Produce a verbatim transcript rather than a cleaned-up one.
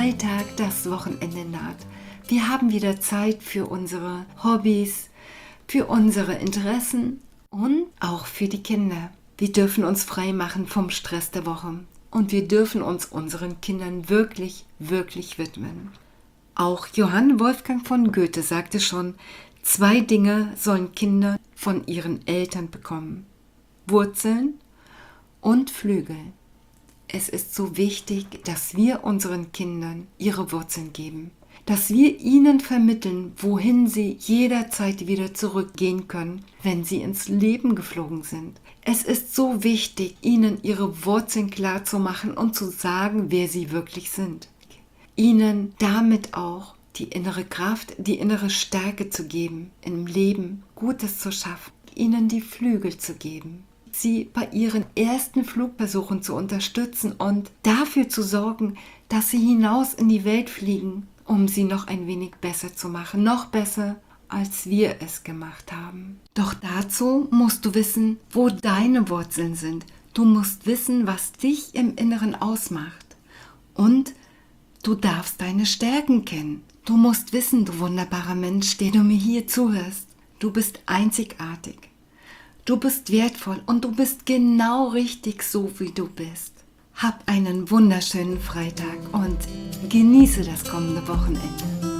Freitag, das Wochenende naht. Wir haben wieder Zeit für unsere Hobbys, für unsere Interessen und auch für die Kinder. Wir dürfen uns frei machen vom Stress der Woche und wir dürfen uns unseren Kindern wirklich, wirklich widmen. Auch Johann Wolfgang von Goethe sagte schon, zwei Dinge sollen Kinder von ihren Eltern bekommen: Wurzeln und Flügel. Es ist so wichtig, dass wir unseren Kindern ihre Wurzeln geben, dass wir ihnen vermitteln, wohin sie jederzeit wieder zurückgehen können, wenn sie ins Leben geflogen sind. Es ist so wichtig, ihnen ihre Wurzeln klar zu machen und zu sagen, wer sie wirklich sind. Ihnen damit auch die innere Kraft, die innere Stärke zu geben, im Leben Gutes zu schaffen, ihnen die Flügel zu geben, sie bei ihren ersten Flugversuchen zu unterstützen und dafür zu sorgen, dass sie hinaus in die Welt fliegen, um sie noch ein wenig besser zu machen, noch besser, als wir es gemacht haben. Doch dazu musst du wissen, wo deine Wurzeln sind. Du musst wissen, was dich im Inneren ausmacht. Und du darfst deine Stärken kennen. Du musst wissen, du wunderbarer Mensch, der du mir hier zuhörst, du bist einzigartig. Du bist wertvoll und du bist genau richtig so, wie du bist. Hab einen wunderschönen Freitag und genieße das kommende Wochenende.